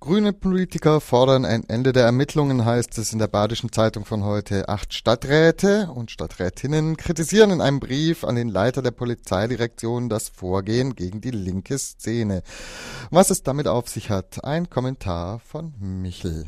Grüne Politiker fordern ein Ende der Ermittlungen, heißt es in der Badischen Zeitung von heute. 8 Stadträte und Stadträtinnen kritisieren in einem Brief an den Leiter der Polizeidirektion das Vorgehen gegen die linke Szene. Was es damit auf sich hat, ein Kommentar von Michel.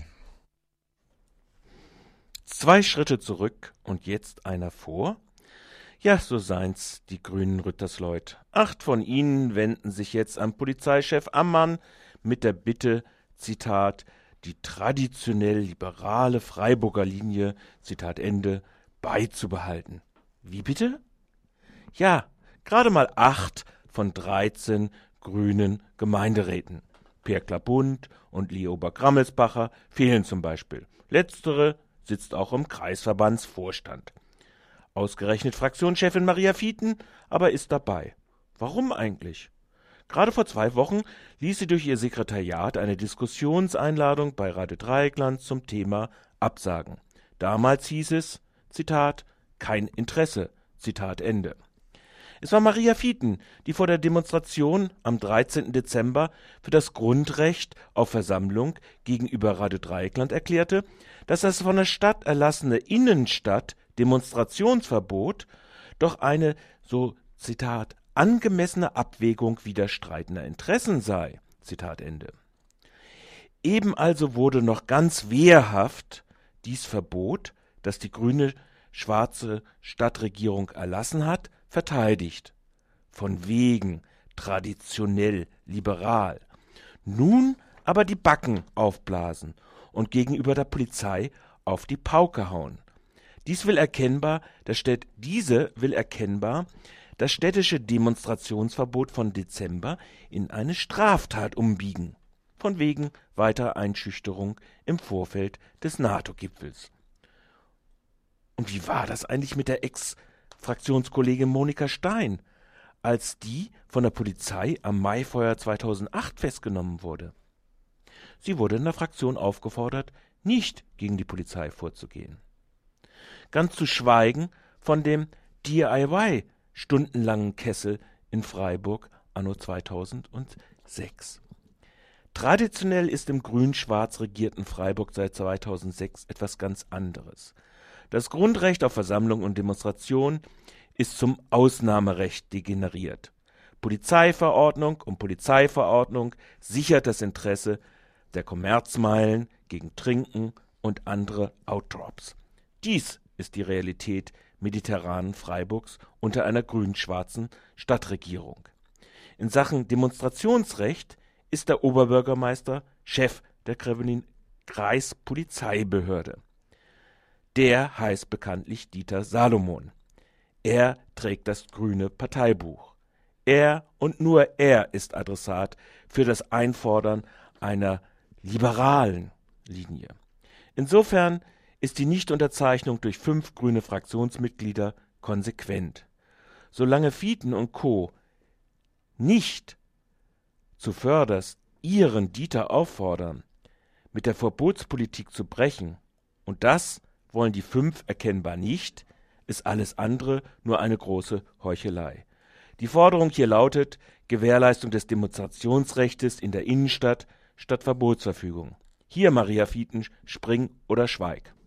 2 Schritte zurück und jetzt einer vor? Ja, so seien's, die grünen Rüttersleut. 8 von ihnen wenden sich jetzt an Polizeichef Ammann mit der Bitte, Zitat, die traditionell liberale Freiburger Linie, Zitat Ende, beizubehalten. Wie bitte? Ja, gerade mal 8 von 13 grünen Gemeinderäten. Per Klabund und Leo Obergrammelsbacher fehlen zum Beispiel. Letztere sitzt auch im Kreisverbandsvorstand. Ausgerechnet Fraktionschefin Maria Fieten aber ist dabei. Warum eigentlich? Gerade vor 2 Wochen ließ sie durch ihr Sekretariat eine Diskussionseinladung bei Radio Dreieckland zum Thema absagen. Damals hieß es, Zitat, kein Interesse, Zitat Ende. Es war Maria Fieten, die vor der Demonstration am 13. Dezember für das Grundrecht auf Versammlung gegenüber Radio Dreieckland erklärte, dass das von der Stadt erlassene Innenstadt-Demonstrationsverbot doch eine, so Zitat, angemessene Abwägung widerstreitender Interessen sei. Zitat Ende. Eben also wurde noch ganz wehrhaft dies Verbot, das die grüne schwarze Stadtregierung erlassen hat, verteidigt. Von wegen traditionell liberal. Nun aber die Backen aufblasen und gegenüber der Polizei auf die Pauke hauen. Diese will erkennbar das städtische Demonstrationsverbot von Dezember in eine Straftat umbiegen. Von wegen weiterer Einschüchterung im Vorfeld des NATO-Gipfels. Und wie war das eigentlich mit der Ex-Fraktionskollegin Monika Stein, als die von der Polizei am Maifeuer 2008 festgenommen wurde? Sie wurde in der Fraktion aufgefordert, nicht gegen die Polizei vorzugehen. Ganz zu schweigen von dem DIY stundenlangen Kessel in Freiburg anno 2006. Traditionell ist im grün-schwarz regierten Freiburg seit 2006 etwas ganz anderes. Das Grundrecht auf Versammlung und Demonstration ist zum Ausnahmerecht degeneriert. Polizeiverordnung und Polizeiverordnung sichert das Interesse der Kommerzmeilen gegen Trinken und andere Outdrops. Dies ist die Realität mediterranen Freiburgs unter einer grün-schwarzen Stadtregierung. In Sachen Demonstrationsrecht ist der Oberbürgermeister Chef der Kreispolizeibehörde. Der heißt bekanntlich Dieter Salomon. Er trägt das grüne Parteibuch. Er und nur er ist Adressat für das Einfordern einer liberalen Linie. Insofern ist die Nichtunterzeichnung durch 5 grüne Fraktionsmitglieder konsequent. Solange Fieten und Co. nicht zuvörderst ihren Dieter auffordern, mit der Verbotspolitik zu brechen, und das wollen die 5 erkennbar nicht, ist alles andere nur eine große Heuchelei. Die Forderung hier lautet Gewährleistung des Demonstrationsrechtes in der Innenstadt statt Verbotsverfügung. Hier, Maria Fieten, spring oder schweig.